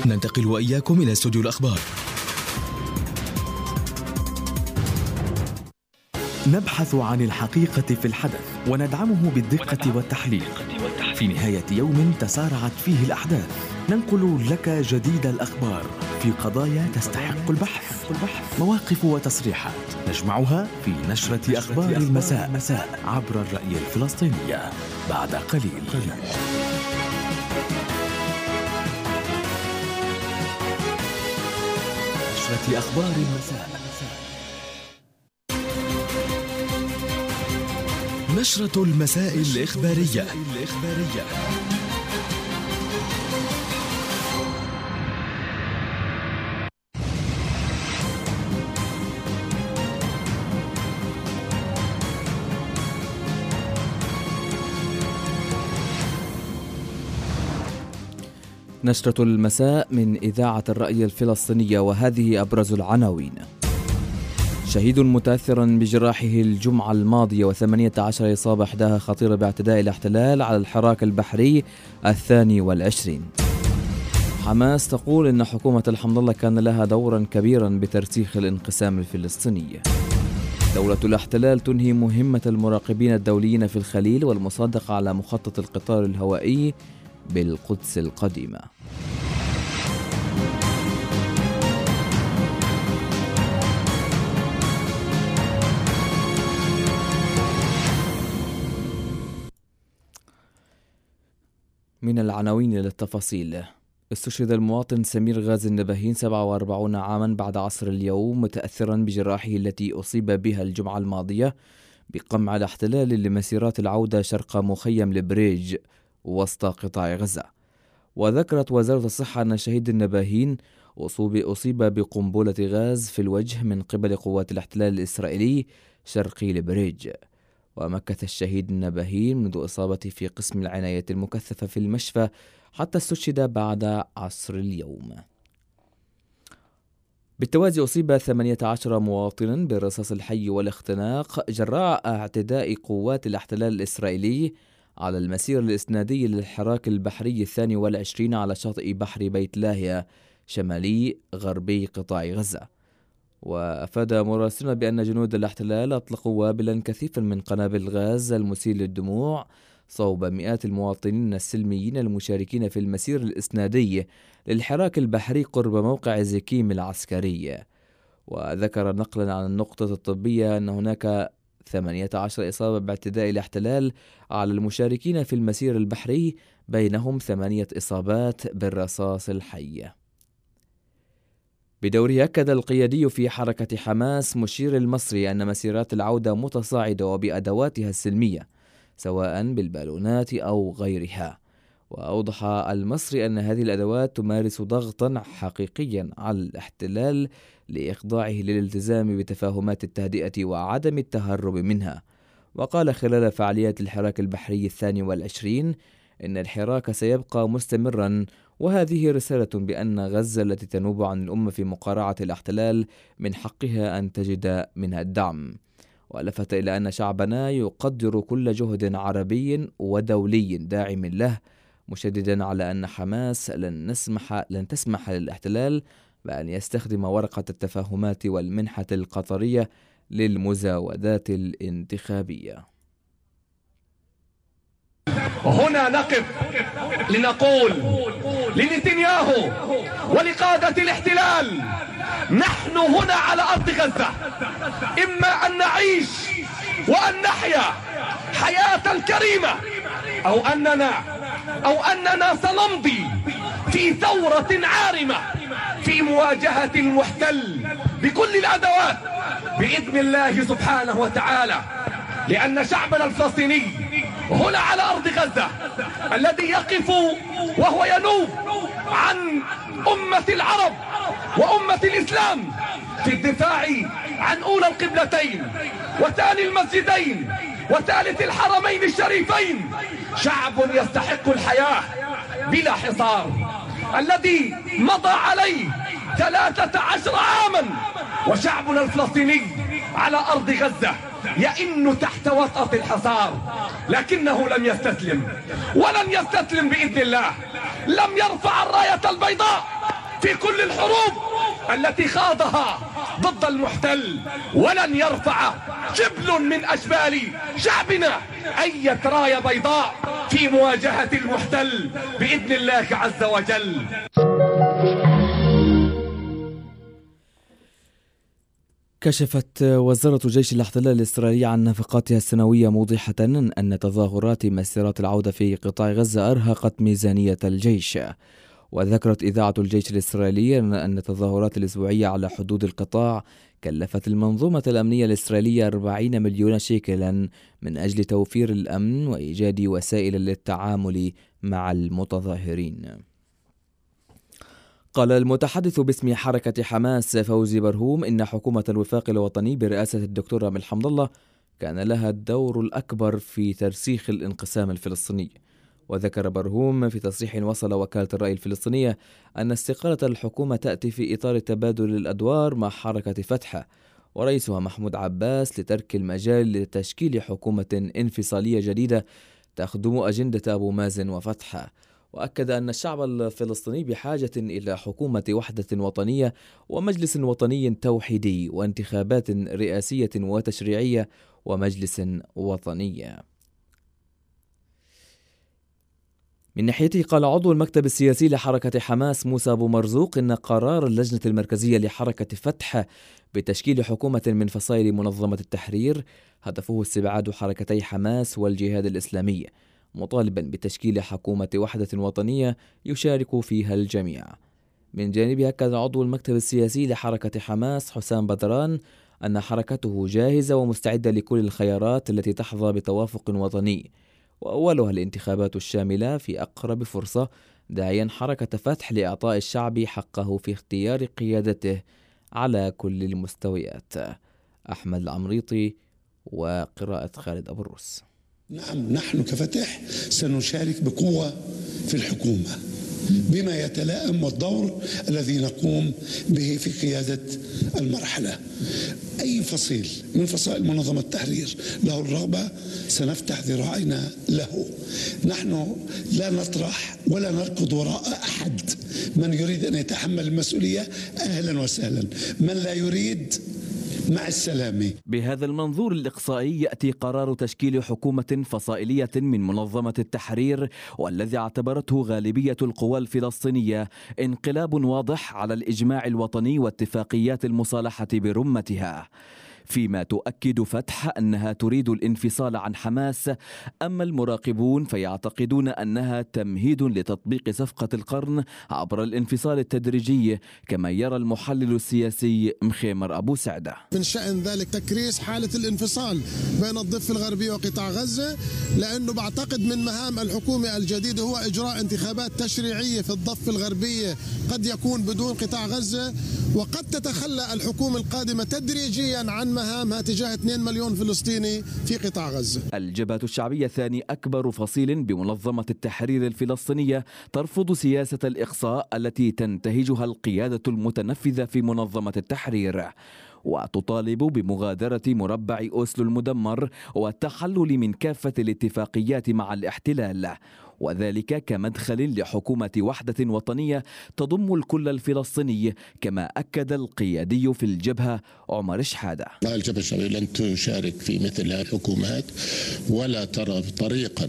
ننتقل وإياكم إلى استوديو الأخبار. نبحث عن الحقيقة في الحدث وندعمه بالدقة والتحليل. في نهاية يوم تسارعت فيه الأحداث ننقل لك جديد الأخبار في قضايا تستحق البحث، مواقف وتصريحات نجمعها في نشرة أخبار المساء عبر الرأي الفلسطينية بعد قليل. نشرة أخبار المساء. نشرة المساء الإخبارية. نشرة المساء من إذاعة الرأي الفلسطينية، وهذه أبرز العناوين. شهيد متأثرا بجراحه الجمعة الماضية و18 إصابة إحداها خطيرة باعتداء الاحتلال على الحراك البحري 22. حماس تقول إن حكومة الحمد الله كان لها دورا كبيرا بترسيخ الانقسام الفلسطيني. دولة الاحتلال تنهي مهمة المراقبين الدوليين في الخليل والمصادقة على مخطط القطار الهوائي بالقدس القديمة. من العناوين إلى التفاصيل. استشهد المواطن سمير غازي النباهين 47 عاما بعد عصر اليوم متأثرا بجراحه التي أصيب بها الجمعة الماضية بقمع الاحتلال لمسيرات العودة شرق مخيم البريج وسط قطاع غزة. وذكرت وزارة الصحة أن شهيد النباهين أصيب بقنبلة غاز في الوجه من قبل قوات الاحتلال الإسرائيلي شرقي البريج. ومكث الشهيد النباهين منذ إصابته في قسم العناية المكثفة في المشفى حتى استشهد بعد عصر اليوم. بالتوازي أصيب 18 مواطنا بالرصاص الحي والاختناق جراء اعتداء قوات الاحتلال الإسرائيلي على المسير الإسنادي للحراك البحري 22 على شاطئ بحر بيت لاهيا شمالي غربي قطاع غزة. وأفاد مراسلون بأن جنود الاحتلال أطلقوا وابلا كثيفا من قنابل الغاز المسيل للدموع صوب مئات المواطنين السلميين المشاركين في المسير الإسنادي للحراك البحري قرب موقع زكيم العسكري. وذكر نقلا عن النقطة الطبية أن هناك 18 إصابة باعتداء الاحتلال على المشاركين في المسير البحري، بينهم 8 إصابات بالرصاص الحي. بدوره أكد القيادي في حركة حماس مشير المصري أن مسيرات العودة متصاعدة وبأدواتها السلمية سواء بالبالونات أو غيرها. وأوضح المصري أن هذه الأدوات تمارس ضغطا حقيقيا على الاحتلال لإخضاعه للالتزام بتفاهمات التهدئة وعدم التهرب منها. وقال خلال فعاليات الحراك البحري 22 إن الحراك سيبقى مستمرا، وهذه رسالة بأن غزة التي تنوب عن الأمة في مقارعة الاحتلال من حقها أن تجد منها الدعم. ولفت إلى أن شعبنا يقدر كل جهد عربي ودولي داعم له، مشددا على أن حماس لن تسمح للاحتلال بأن يستخدم ورقة التفاهمات والمنحة القطرية للمزاودات الانتخابية. هنا نقف لنقول لنتنياهو ولقادة الاحتلال: نحن هنا على أرض غزة، إما أن نعيش وأن نحيا حياة كريمة أو أننا سنمضي في ثورة عارمة في مواجهة المحتل بكل الأدوات بإذن الله سبحانه وتعالى، لأن شعبنا الفلسطيني هنا على أرض غزة الذي يقف وهو ينوب عن أمة العرب وأمة الإسلام في الدفاع عن أولى القبلتين وثاني المسجدين وثالث الحرمين الشريفين. شعب يستحق الحياة بلا حصار، الذي مضى عليه 13 عاما، وشعبنا الفلسطيني على أرض غزة يئن تحت وطأة الحصار، لكنه لم يستسلم ولن يستسلم بإذن الله. لم يرفع الراية البيضاء في كل الحروب التي خاضها ضد المحتل، ولن يرفع جبل من أجبال شعبنا أي راية بيضاء في مواجهة المحتل بإذن الله عز وجل. كشفت وزارة جيش الاحتلال الإسرائيلي عن نفقاتها السنوية، موضحة أن تظاهرات مسيرات العودة في قطاع غزة أرهقت ميزانية الجيش. وذكرت إذاعة الجيش الإسرائيلي أن التظاهرات الأسبوعية على حدود القطاع كلفت المنظومة الأمنية الإسرائيلية 40 مليون شيكلا من أجل توفير الأمن وإيجاد وسائل للتعامل مع المتظاهرين. قال المتحدث باسم حركة حماس فوزي برهوم إن حكومة الوفاق الوطني برئاسة الدكتور رامي حمد الله كان لها الدور الأكبر في ترسيخ الانقسام الفلسطيني. وذكر برهوم في تصريح وصل وكالة الرأي الفلسطينية أن استقالة الحكومة تأتي في إطار تبادل الأدوار مع حركة فتح ورئيسها محمود عباس لترك المجال لتشكيل حكومة انفصالية جديدة تخدم أجندة أبو مازن وفتح. وأكد أن الشعب الفلسطيني بحاجة إلى حكومة وحدة وطنية ومجلس وطني توحيدي وانتخابات رئاسية وتشريعية ومجلس وطني. من ناحيته قال عضو المكتب السياسي لحركة حماس موسى أبو مرزوق إن قرار اللجنة المركزية لحركة فتح بتشكيل حكومة من فصائل منظمة التحرير هدفه استبعاد حركتي حماس والجهاد الإسلامي، مطالبا بتشكيل حكومة وحدة وطنية يشارك فيها الجميع. من جانبها أكد عضو المكتب السياسي لحركة حماس حسام بدران أن حركته جاهزة ومستعدة لكل الخيارات التي تحظى بتوافق وطني، وأولها الانتخابات الشاملة في أقرب فرصة، داعيا حركة فتح لإعطاء الشعب حقه في اختيار قيادته على كل المستويات. أحمد العمريطي وقراءة خالد أبو الروس. نعم، نحن كفتح سنشارك بقوة في الحكومة بما يتلائم والدور الذي نقوم به في قيادة المرحلة. أي فصيل من فصائل منظمة التحرير له الرغبة سنفتح ذراعنا له. نحن لا نطرح ولا نركض وراء أحد. من يريد أن يتحمل المسؤولية أهلا وسهلا، من لا يريد مع السلامة. بهذا المنظور الإقصائي يأتي قرار تشكيل حكومة فصائلية من منظمة التحرير، والذي اعتبرته غالبية القوى الفلسطينية انقلاب واضح على الإجماع الوطني واتفاقيات المصالحة برمتها، فيما تؤكد فتح أنها تريد الانفصال عن حماس. أما المراقبون فيعتقدون أنها تمهيد لتطبيق صفقة القرن عبر الانفصال التدريجي، كما يرى المحلل السياسي مخيمر أبو سعدة. من شأن ذلك تكريس حالة الانفصال بين الضفة الغربية وقطاع غزة، لأنه بعتقد من مهام الحكومة الجديدة هو إجراء انتخابات تشريعية في الضفة الغربية قد يكون بدون قطاع غزة، وقد تتخلى الحكومة القادمة تدريجيا عن مهامها تجاه 2 مليون فلسطيني في قطاع غزة. الجبهة الشعبية ثاني أكبر فصيل بمنظمة التحرير الفلسطينية ترفض سياسة الإقصاء التي تنتهجها القيادة المتنفذة في منظمة التحرير، وتطالب بمغادرة مربع أوسلو المدمر والتحلل من كافة الاتفاقيات مع الاحتلال، وذلك كمدخل لحكومة وحدة وطنية تضم الكل الفلسطيني، كما أكد القيادي في الجبهة عمر شحادة. الجبهة الشعبية لن تشارك في مثل هذه الحكومات ولا ترى طريقا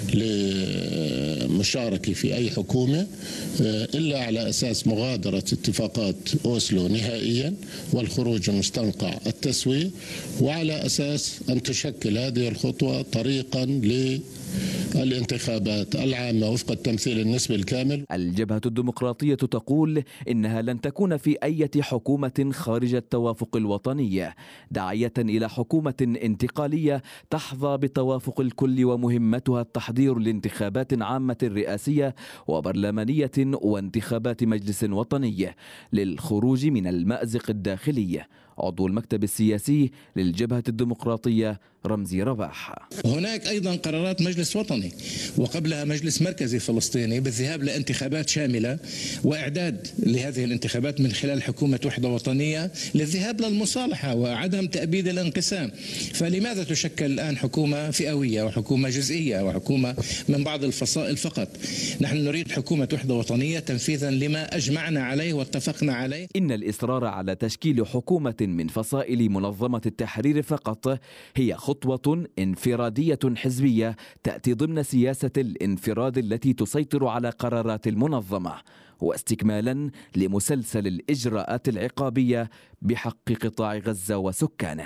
للمشاركة في أي حكومة إلا على أساس مغادرة اتفاقات أوسلو نهائيا والخروج من مستنقع التسوية، وعلى أساس أن تشكل هذه الخطوة طريقا للانتخابات العامة وفق التمثيل النسبي الكامل. الجبهة الديمقراطية تقول إنها لن تكون في أي حكومة خارج التوافق الوطني، داعية إلى حكومة انتقالية تحظى بتوافق الكل ومهمتها التحضير لانتخابات عامة رئاسية وبرلمانية وانتخابات مجلس وطني للخروج من المأزق الداخلي. عضو المكتب السياسي للجبهة الديمقراطية رمزي رباح. هناك أيضا قرارات مجلس وطني وقبلها مجلس مركزي فلسطيني بالذهاب لانتخابات شاملة وإعداد لهذه الانتخابات من خلال حكومة وحدة وطنية للذهاب للمصالحة وعدم تأبيد الانقسام. فلماذا تشكل الآن حكومة فئوية وحكومة جزئية وحكومة من بعض الفصائل فقط؟ نحن نريد حكومة وحدة وطنية تنفيذا لما أجمعنا عليه واتفقنا عليه. إن الإصرار على تشكيل حكومة من فصائل منظمة التحرير فقط هي خطوة انفرادية حزبية تأتي ضمن سياسة الانفراد التي تسيطر على قرارات المنظمة، واستكمالا لمسلسل الإجراءات العقابية بحق قطاع غزة وسكانه.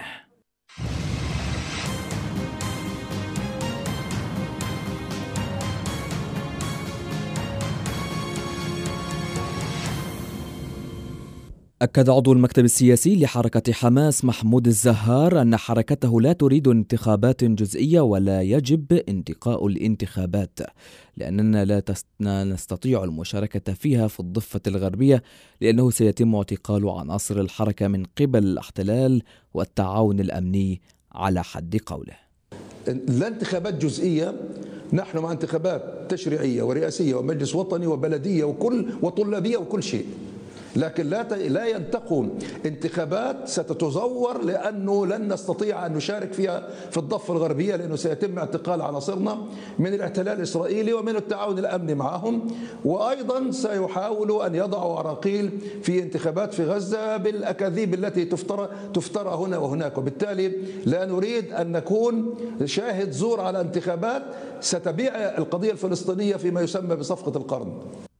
أكد عضو المكتب السياسي لحركة حماس محمود الزهار أن حركته لا تريد انتخابات جزئية ولا يجب انتقاء الانتخابات، لأننا لا نستطيع المشاركة فيها في الضفة الغربية، لأنه سيتم اعتقال عناصر الحركة من قبل الاحتلال والتعاون الأمني على حد قوله. لا انتخابات جزئية، نحن مع انتخابات تشريعية ورئاسية ومجلس وطني وبلدية وطلابية وكل شيء، لكن لا ينتقم انتخابات ستتزور، لأنه لن نستطيع أن نشارك فيها في الضفة الغربية، لأنه سيتم اعتقال عناصرنا من الاحتلال الإسرائيلي ومن التعاون الأمني معهم، وأيضا سيحاولوا أن يضعوا عراقيل في انتخابات في غزة بالأكاذيب التي تفترى هنا وهناك، وبالتالي لا نريد أن نكون شاهد زور على انتخابات ستبيع القضية الفلسطينية فيما يسمى بصفقة القرن.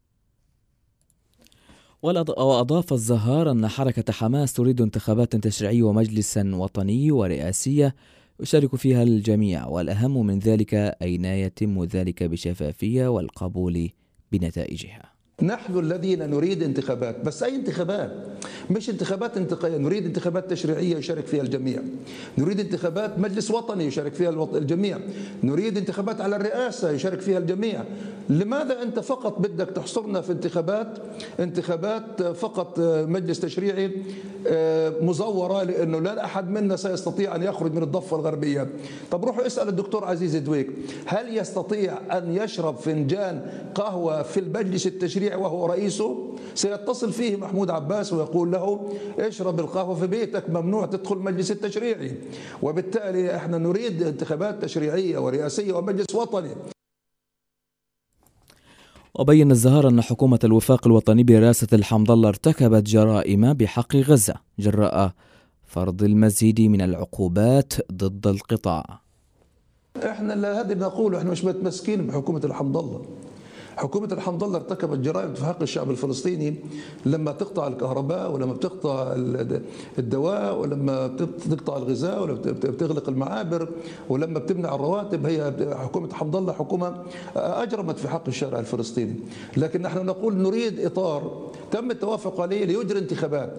وأضاف الزهار أن حركة حماس تريد انتخابات تشريعية ومجلسا وطني ورئاسية يشارك فيها الجميع، والأهم من ذلك أين يتم ذلك بشفافية والقبول بنتائجها. نحن الذين نريد انتخابات، بس أي انتخابات؟ مش انتخابات انتقائية، نريد انتخابات تشريعية يشارك فيها الجميع، نريد انتخابات مجلس وطني يشارك فيها الجميع، نريد انتخابات على الرئاسة يشارك فيها الجميع. لماذا أنت فقط بدك تحصرنا في انتخابات فقط مجلس تشريعي مزورة، لأنه لا أحد منا سيستطيع أن يخرج من الضفة الغربية؟ طب روحوا اسأل الدكتور عزيز دويك، هل يستطيع أن يشرب فنجان قهوة في المجلس التشريعي وهو رئيسه؟ سيتصل فيه محمود عباس ويقول له اشرب القهوة في بيتك، ممنوع تدخل المجلس التشريعي. وبالتالي احنا نريد انتخابات تشريعية ورئاسية ومجلس وطني. وبين الزهار أن حكومة الوفاق الوطني برئاسة الحمد الله ارتكبت جرائم بحق غزة جراء فرض المزيد من العقوبات ضد القطاع. احنا هذا نقول، احنا مش متمسكين بحكومة الحمد الله. حكومة الحمد الله ارتكبت جرائم في حق الشعب الفلسطيني لما تقطع الكهرباء، ولما بتقطع الدواء، ولما بتقطع الغذاء، ولما بتغلق المعابر، ولما بتمنع الرواتب. هي حكومة الحمد الله حكومة أجرمت في حق الشارع الفلسطيني، لكن نحن نقول نريد إطار تم التوافق عليه ليجري انتخابات.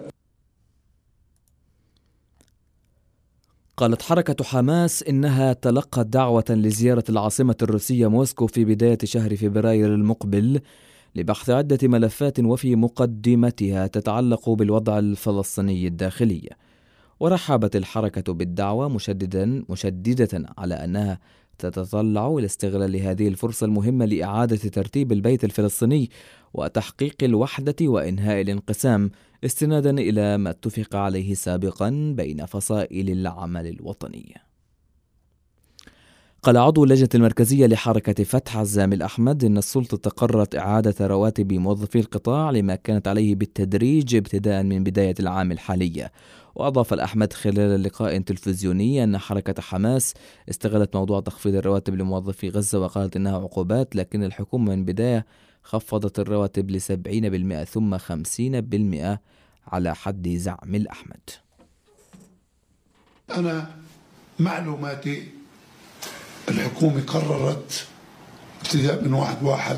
قالت حركة حماس إنها تلقت دعوة لزيارة العاصمة الروسية موسكو في بداية شهر فبراير المقبل لبحث عدة ملفات، وفي مقدمتها تتعلق بالوضع الفلسطيني الداخلي. ورحبت الحركة بالدعوة مشددة على أنها تتطلع إلى استغلال هذه الفرصة المهمة لإعادة ترتيب البيت الفلسطيني وتحقيق الوحدة وإنهاء الانقسام، استنادا إلى ما اتفق عليه سابقا بين فصائل العمل الوطني. قال عضو اللجنة المركزية لحركة فتح عزام الأحمد إن السلطة قررت إعادة رواتب موظفي القطاع لما كانت عليه بالتدريج ابتداء من بداية العام الحالي. وأضاف الأحمد خلال لقاء تلفزيوني أن حركة حماس استغلت موضوع تخفيض الرواتب لموظفي غزة، وقالت إنها عقوبات، لكن الحكومة من بداية خفضت الرواتب ل70% ثم 50% على حد زعم الأحمد. أنا معلوماتي الحكومة قررت ابتداء من 1/1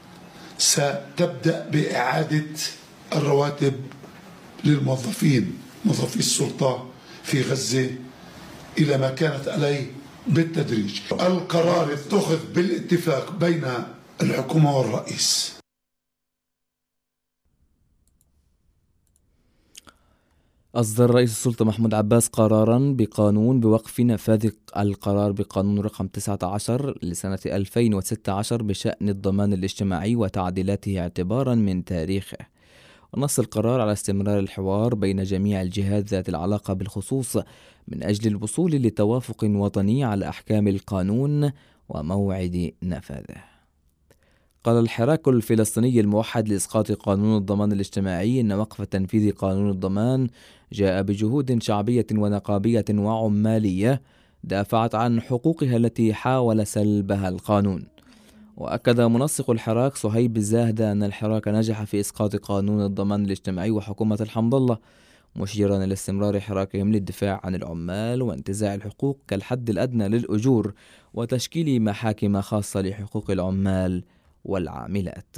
ستبدأ بإعادة الرواتب للموظفين، موظفي السلطة في غزة، إلى ما كانت عليه بالتدريج. القرار اتخذ بالاتفاق بين الحكومة والرئيس. أصدر رئيس السلطة محمود عباس قراراً بقانون بوقف نفاذ القرار بقانون رقم 19 لسنة 2016 بشأن الضمان الاجتماعي وتعديلاته اعتباراً من تاريخه. ونص القرار على استمرار الحوار بين جميع الجهات ذات العلاقة بالخصوص من أجل الوصول لتوافق وطني على أحكام القانون وموعد نفاذه. قال الحراك الفلسطيني الموحد لإسقاط قانون الضمان الاجتماعي إن وقف تنفيذ قانون الضمان جاء بجهود شعبية ونقابية وعمالية دافعت عن حقوقها التي حاول سلبها القانون. وأكد منسق الحراك صهيب الزاهدة أن الحراك نجح في إسقاط قانون الضمان الاجتماعي وحكومة الحمد الله، مشيرا إلى استمرار حراكهم للدفاع عن العمال وانتزاع الحقوق كالحد الأدنى للأجور وتشكيل محاكم خاصة لحقوق العمال والعاملات.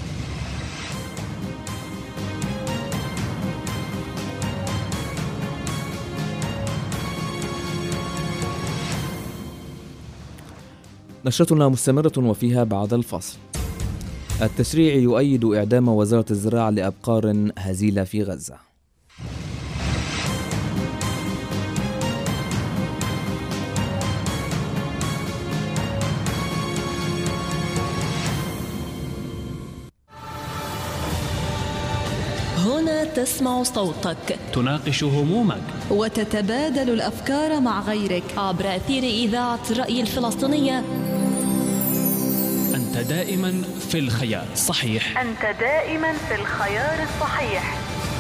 نشرتنا مستمرة وفيها بعد الفصل. التشريع يؤيد إعدام وزارة الزراعة لأبقار هزيلة في غزة. هنا تسمع صوتك، تناقش همومك، وتتبادل الأفكار مع غيرك عبر أثير إذاعة الرأي الفلسطينية. أنت دائما في الخيار الصحيح. أنت دائما في الخيار الصحيح.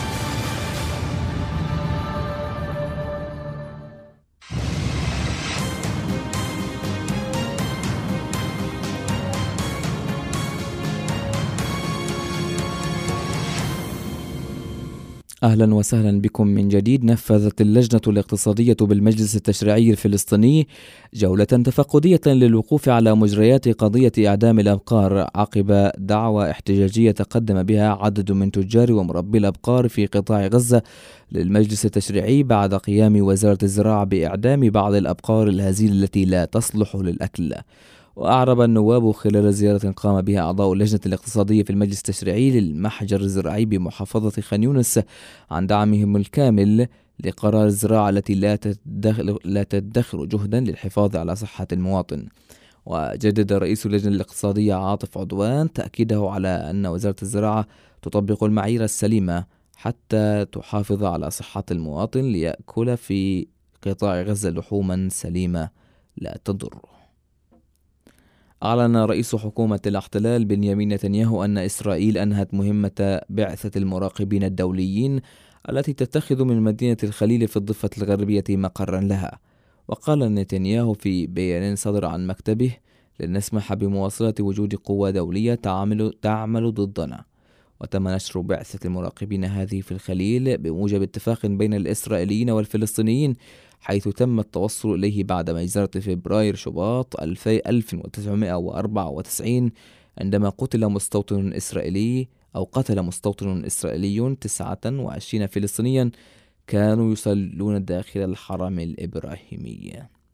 أهلا وسهلا بكم من جديد. نفذت اللجنة الاقتصادية بالمجلس التشريعي الفلسطيني جولة تفقدية للوقوف على مجريات قضية إعدام الأبقار عقب دعوى احتجاجية تقدم بها عدد من تجار ومربي الأبقار في قطاع غزة للمجلس التشريعي بعد قيام وزارة الزراعة بإعدام بعض الأبقار الهزيلة التي لا تصلح للأكل. وأعرب النواب خلال زيارة قام بها أعضاء اللجنة الاقتصادية في المجلس التشريعي للمحجر الزراعي بمحافظة خان يونس عن دعمهم الكامل لقرار الزراعة التي لا تدخر جهدا للحفاظ على صحة المواطن. وجدد رئيس اللجنة الاقتصادية عاطف عدوان تأكيده على أن وزارة الزراعة تطبق المعايير السليمة حتى تحافظ على صحة المواطن ليأكل في قطاع غزة لحوما سليمة لا تضر. أعلن رئيس حكومة الاحتلال بنيامين نتنياهو أن إسرائيل أنهت مهمة بعثة المراقبين الدوليين التي تتخذ من مدينة الخليل في الضفة الغربية مقرا لها. وقال نتنياهو في بيان صدر عن مكتبه: لن نسمح بمواصلة وجود قوى دولية تعمل ضدنا. وتم نشر بعثة المراقبين هذه في الخليل بموجب اتفاق بين الإسرائيليين والفلسطينيين، حيث تم التوصل إليه بعد مجزرة فبراير شباط 1994 عندما قتل مستوطن إسرائيلي 29 فلسطينيا كانوا يصلون داخل الحرم الإبراهيمي.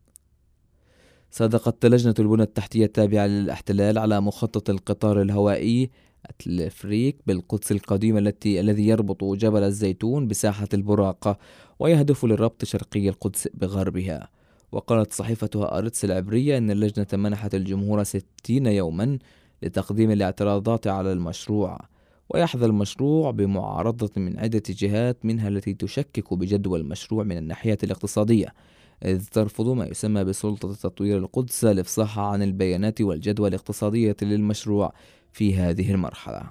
صادقت لجنة البنى التحتية التابعة للاحتلال على مخطط القطار الهوائي الفريك بالقدس القديمة الذي يربط جبل الزيتون بساحة البراق ويهدف للربط شرقي القدس بغربها. وقالت صحيفة آرتس العبرية أن اللجنة منحت الجمهور 60 يوما لتقديم الاعتراضات على المشروع، ويحظى المشروع بمعارضة من عدة جهات منها التي تشكك بجدوى المشروع من الناحية الاقتصادية، إذ ترفض ما يسمى بسلطة تطوير القدس الإفصاح عن البيانات والجدوى الاقتصادية للمشروع في هذه المرحلة.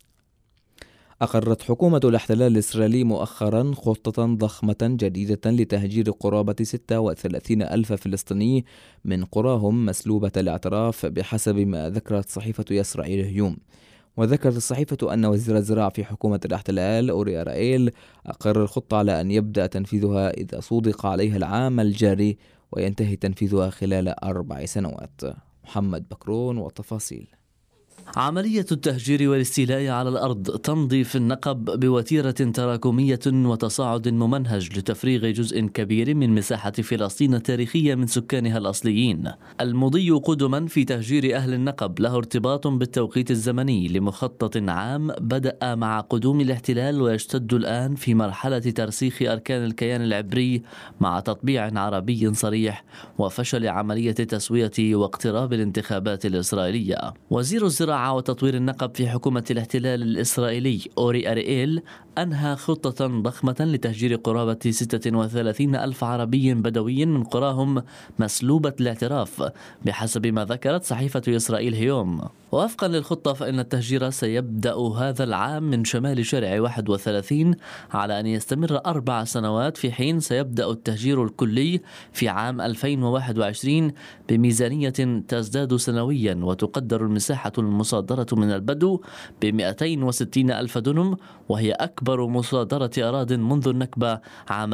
أقرت حكومة الاحتلال الإسرائيلي مؤخرا خطة ضخمة جديدة لتهجير قرابة 36 ألف فلسطيني من قراهم مسلوبة الاعتراف بحسب ما ذكرت صحيفة إسرائيل هيوم. وذكرت الصحيفة أن وزير الزراعة في حكومة الاحتلال أوري أرائيل أقر الخطة على أن يبدأ تنفيذها إذا صودق عليها العام الجاري وينتهي تنفيذها خلال 4 سنوات. محمد بكرون والتفاصيل. عملية التهجير والاستيلاء على الأرض تمضي في النقب بوتيرة تراكمية وتصاعد ممنهج لتفريغ جزء كبير من مساحة فلسطين التاريخية من سكانها الأصليين. المضي قدما في تهجير أهل النقب له ارتباط بالتوقيت الزمني لمخطط عام بدأ مع قدوم الاحتلال ويشتد الآن في مرحلة ترسيخ أركان الكيان العبري مع تطبيع عربي صريح وفشل عملية التسوية واقتراب الانتخابات الإسرائيلية. وزير الزراعة وتطوير النقب في حكومة الاحتلال الإسرائيلي أوري أرييل أنهى خطة ضخمة لتهجير قرابة 36 ألف عربي بدوي من قراهم مسلوبة الاعتراف بحسب ما ذكرت صحيفة إسرائيل هيوم. ووفقا للخطة فإن التهجير سيبدأ هذا العام من شمال شارع 31 على أن يستمر 4 سنوات، في حين سيبدأ التهجير الكلي في عام 2021 بميزانية تزداد سنويا، وتقدر المساحة المصادرة من البدو ب260 ألف دنم، وهي أكبر مصادرة أراضٍ منذ النكبة عام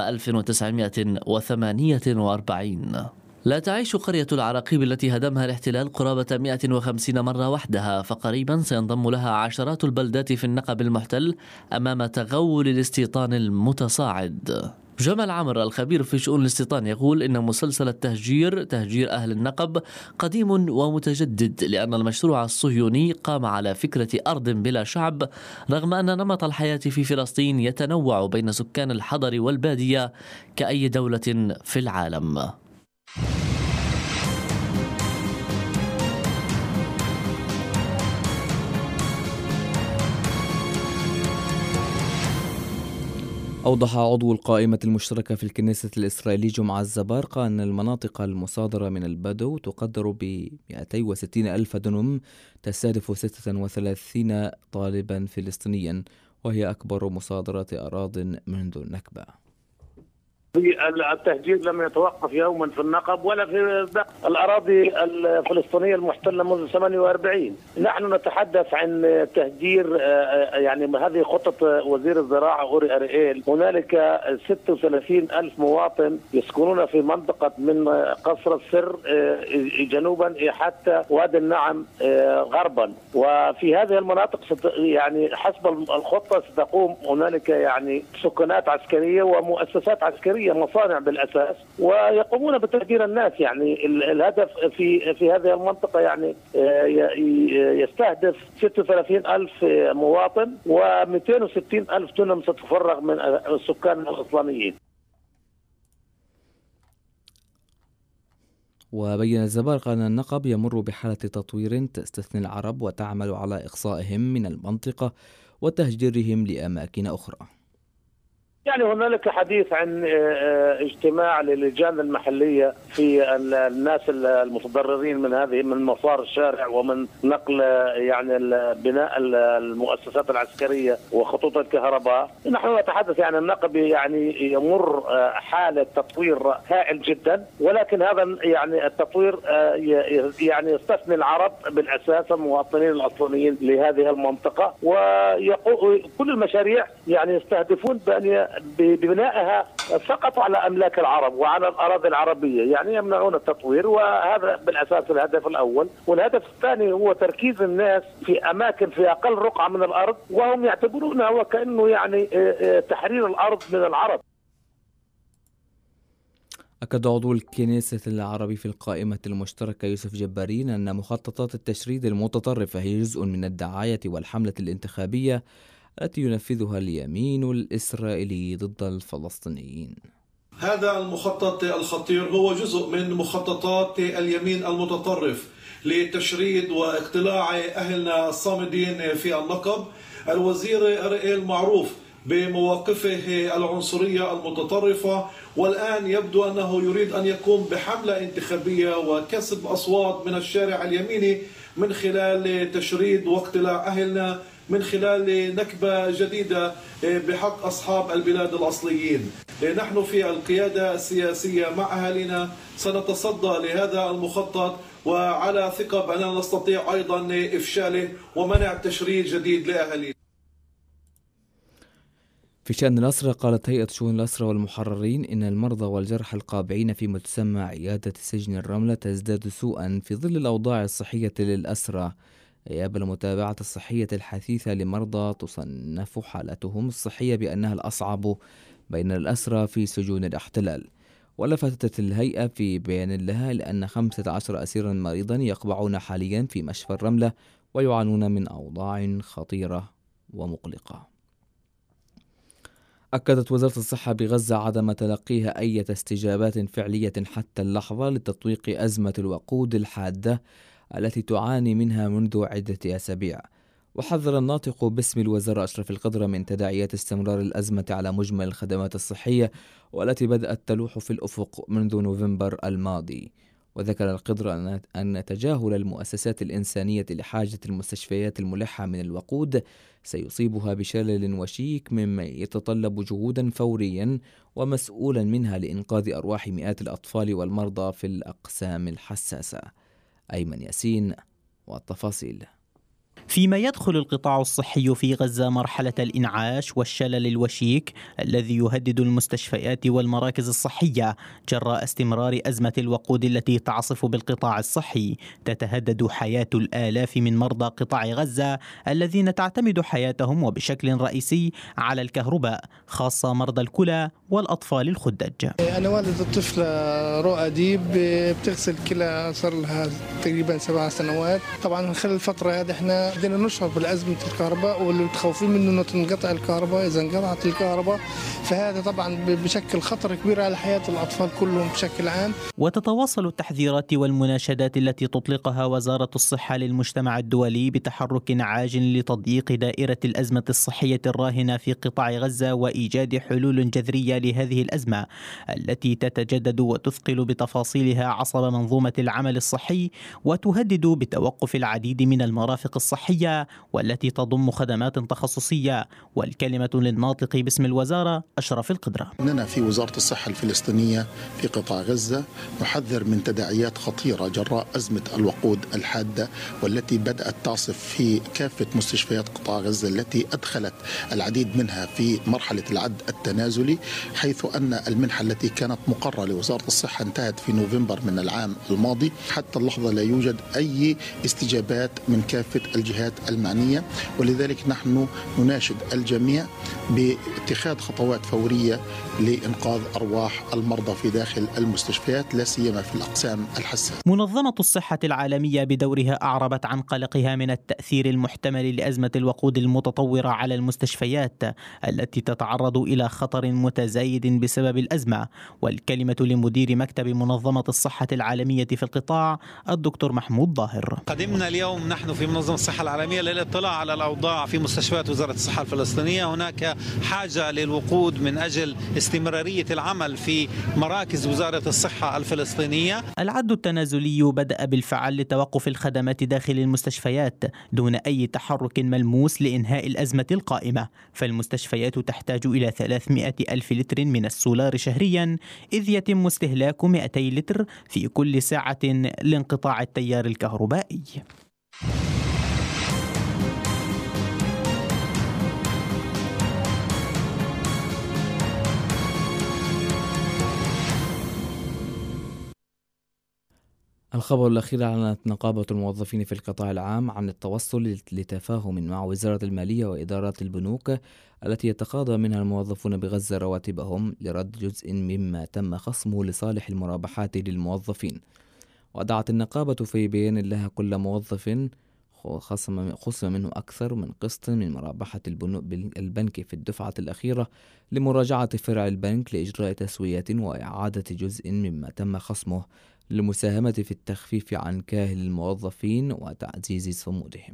1948. لا تعيش قرية العراقيب التي هدمها الاحتلال قرابة 150 مرة وحدها، فقريبا سينضم لها عشرات البلدات في النقب المحتل أمام تغول الاستيطان المتصاعد. جمال عمر الخبير في شؤون الاستيطان يقول إن مسلسل تهجير أهل النقب قديم ومتجدد، لأن المشروع الصهيوني قام على فكرة أرض بلا شعب، رغم أن نمط الحياة في فلسطين يتنوع بين سكان الحضر والبادية كأي دولة في العالم. أوضح عضو القائمة المشتركة في الكنيسة الإسرائيلي جمعة الزبارقة أن المناطق المصادرة من البدو تقدر ب 260 ألف دنم، تستهدف 36 طالبا فلسطينيا، وهي أكبر مصادرة أراضٍ منذ النكبة. التهجير لم يتوقف يوما في النقب ولا في الأراضي الفلسطينية المحتلة منذ 48. نحن نتحدث عن تهجير، يعني هذه خطة وزير الزراعة أوري أرييل. هنالك 36 ألف مواطن يسكنون في منطقة من قصر السر جنوبا حتى وادي النعم غربا، وفي هذه المناطق يعني حسب الخطة ستقوم هنالك يعني سكنات عسكرية ومؤسسات عسكرية، مصانع بالأساس، ويقومون بتهجير الناس. يعني الهدف في هذه المنطقة يعني يستهدف 36 ألف مواطن و260 ألف دنم ستفرغ من السكان الأصلانيين. وبين الزبارقة أن النقب يمر بحالة تطوير تستثني العرب وتعمل على إقصائهم من المنطقة وتهجيرهم لأماكن أخرى. يعني هنالك حديث عن اجتماع للجان المحلية في الناس المتضررين من هذه، من مسار الشارع ومن نقل يعني بناء المؤسسات العسكرية وخطوط الكهرباء. نحن نتحدث يعني النقب يعني يمر حالة تطوير هائل جدا، ولكن هذا يعني التطوير يعني يستثني العرب بالأساس المواطنين الأصليين لهذه المنطقة، وكل المشاريع يعني يستهدفون ببنائها فقط على أملاك العرب وعلى الأراضي العربية، يعني يمنعون التطوير، وهذا بالأساس الهدف الأول. والهدف الثاني هو تركيز الناس في أماكن في أقل رقعة من الأرض، وهم يعتبرونه وكأنه يعني تحرير الأرض من العرب. أكد عضو الكنيسة العربي في القائمة المشتركة يوسف جبارين أن مخططات التشريد المتطرفة هي جزء من الدعاية والحملة الانتخابية التي ينفذها اليمين الإسرائيلي ضد الفلسطينيين. هذا المخطط الخطير هو جزء من مخططات اليمين المتطرف لتشريد واقتلاع أهلنا الصامدين في النقب. الوزير أرييل معروف بمواقفه العنصرية المتطرفة، والآن يبدو أنه يريد أن يقوم بحملة انتخابية وكسب أصوات من الشارع اليميني من خلال تشريد واقتلاع أهلنا، من خلال نكبة جديدة بحق أصحاب البلاد الأصليين. نحن في القيادة السياسية مع أهالينا سنتصدى لهذا المخطط، وعلى ثقة بأننا نستطيع أيضا إفشاله ومنع تشريد جديد لأهالينا. في شأن الأسرى، قالت هيئة شؤون الأسرى والمحررين إن المرضى والجرحى القابعين في متسمى عيادة سجن الرملة تزداد سوءا في ظل الأوضاع الصحية للأسرى غياب المتابعة الصحية الحثيثة لمرضى تصنف حالتهم الصحية بأنها الأصعب بين الأسرى في سجون الاحتلال. ولفتت الهيئة في بيان لها لأن 15 أسيرا مريضا يقبعون حاليا في مشفى الرملة ويعانون من أوضاع خطيرة ومقلقة. أكدت وزارة الصحة بغزة عدم تلقيها أي استجابات فعلية حتى اللحظة لتطويق أزمة الوقود الحادة التي تعاني منها منذ عدة أسابيع. وحذر الناطق باسم الوزارة أشرف القدرة من تداعيات استمرار الأزمة على مجمل الخدمات الصحية والتي بدأت تلوح في الأفق منذ نوفمبر الماضي. وذكر القدرة أن تجاهل المؤسسات الإنسانية لحاجة المستشفيات الملحة من الوقود سيصيبها بشلل وشيك مما يتطلب جهودا فوريا ومسؤولا منها لإنقاذ أرواح مئات الأطفال والمرضى في الأقسام الحساسة. أيمن ياسين والتفاصيل. فيما يدخل القطاع الصحي في غزة مرحلة الإنعاش والشلل الوشيك الذي يهدد المستشفيات والمراكز الصحية جراء استمرار أزمة الوقود التي تعصف بالقطاع الصحي، تتهدد حياة الآلاف من مرضى قطاع غزة الذين تعتمد حياتهم وبشكل رئيسي على الكهرباء، خاصة مرضى الكلى والأطفال الخدج. أنا والد الطفلة رؤى ديب بتغسل كلى صار لها تقريبا 7 سنوات. طبعا خلال الفترة هذه احنا بدنا نشعر بالأزمة الكهرباء واللي متخوفين منه انه تنقطع الكهرباء. إذا انقطعت الكهرباء فهذا طبعا بشكل خطر كبير على حياة الأطفال كلهم بشكل عام. وتتواصل التحذيرات والمناشدات التي تطلقها وزارة الصحة للمجتمع الدولي بتحرك عاجل لتضييق دائرة الأزمة الصحية الراهنة في قطاع غزة وإيجاد حلول جذرية لهذه الأزمة التي تتجدد وتثقل بتفاصيلها عصب منظومة العمل الصحي وتهدد بتوقف العديد من المرافق الصحية والتي تضم خدمات تخصصية. والكلمة للناطق باسم الوزارة أشرف القدرة. إننا في وزارة الصحة الفلسطينية في قطاع غزة نحذر من تداعيات خطيرة جراء أزمة الوقود الحادة والتي بدأت تعصف في كافة مستشفيات قطاع غزة التي أدخلت العديد منها في مرحلة العد التنازلي، حيث أن المنحة التي كانت مقررة لوزارة الصحة انتهت في نوفمبر من العام الماضي. حتى اللحظة لا يوجد أي استجابات من كافة الجهات المعنية، ولذلك نحن نناشد الجميع باتخاذ خطوات فورية لإنقاذ أرواح المرضى في داخل المستشفيات لا سيما في الأقسام الحساسة. منظمة الصحة العالمية بدورها أعربت عن قلقها من التأثير المحتمل لأزمة الوقود المتطورة على المستشفيات التي تتعرض إلى خطر متزايد بسبب الأزمة. والكلمة لمدير مكتب منظمة الصحة العالمية في القطاع الدكتور محمود ظاهر. قدمنا اليوم نحن في منظمة الصحة العالمية للاطلاع على الأوضاع في مستشفيات وزارة الصحة الفلسطينية. هناك حاجة للوقود من أجل استمرارية العمل في مراكز وزارة الصحة الفلسطينية. العد التنازلي بدأ بالفعل لتوقف الخدمات داخل المستشفيات دون أي تحرك ملموس لإنهاء الأزمة القائمة، فالمستشفيات تحتاج إلى 300 ألف لتر من السولار شهريا، إذ يتم استهلاك 200 لتر في كل ساعة لانقطاع التيار الكهربائي. الخبر الأخير: أعلنت نقابة الموظفين في القطاع العام عن التوصل لتفاهم مع وزارة المالية وإدارات البنوك التي يتقاضى منها الموظفون بغزة رواتبهم لرد جزء مما تم خصمه لصالح المرابحات للموظفين. ودعت النقابة في بيان لها كل موظف خصم منه أكثر من قسط من مرابحة البنك في الدفعة الأخيرة لمراجعة فرع البنك لإجراء تسوية وإعادة جزء مما تم خصمه للمساهمة في التخفيف عن كاهل الموظفين وتعزيز صمودهم.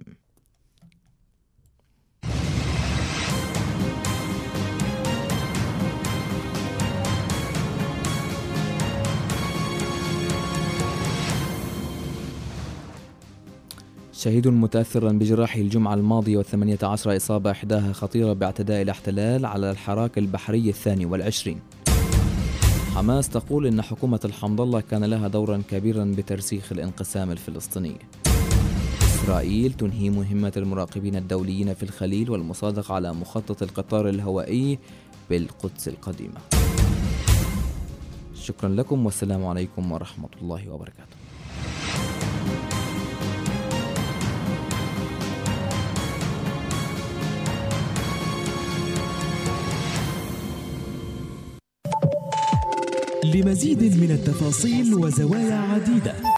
شهيد متأثر بجراحه الجمعة الماضية و18 إصابة إحداها خطيرة باعتداء الاحتلال على الحراك البحري 22. حماس تقول إن حكومة الحمد الله كان لها دورا كبيرا بترسيخ الانقسام الفلسطيني. إسرائيل تنهي مهمة المراقبين الدوليين في الخليل والمصادقة على مخطط القطار الهوائي بالقدس القديمة. شكرا لكم والسلام عليكم ورحمة الله وبركاته. لمزيد من التفاصيل وزوايا عديدة